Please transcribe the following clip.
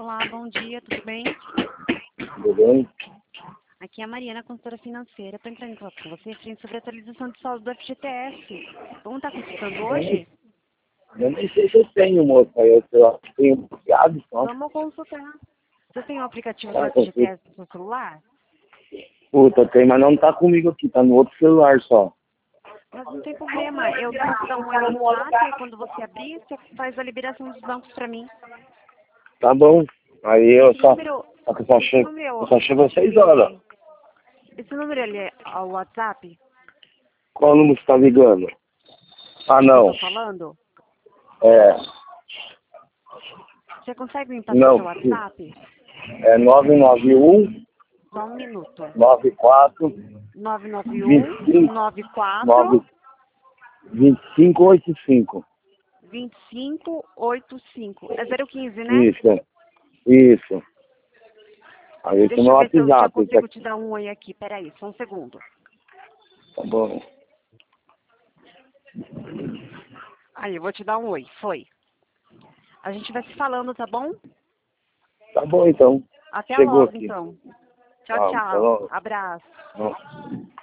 Olá, bom dia, tudo bem? Tudo bem? Aqui é a Mariana, consultora financeira. Estou entrando em contato com você referente sobre a atualização de saldo do FGTS. Vamos estar consultando hoje? Eu nem sei se eu tenho, moça. Eu acho que tenho bloqueado só. Vamos consultar. Você tem o aplicativo do Tá, FGTS no seu celular? Puta, tem, mas não tá comigo aqui, tá no outro celular só. Mas não tem problema. Eu posso dar um oi no WhatsApp e quando você abrir, você faz a liberação dos bancos para mim. Tá bom. Aí eu Esse só. número... Só que eu só chego às 6 horas. Esse número ele é ao WhatsApp? Qual número você tá ligando? Ah, Eu não. tô falando? É. Você consegue me passar Não. seu WhatsApp? É 991 Só um minuto. 94 991 94 2585. 2585. É 015, né? Isso. Aí esse é Deixa meu eu ver se eu já WhatsApp. consigo te dar um oi aqui. Peraí, só um segundo. Tá bom. Aí, eu vou te dar um oi. Foi. A gente vai se falando, tá bom? Tá bom então. Até Chegou logo, aqui. então. Tchau, Tá tchau. logo. Abraço. Não.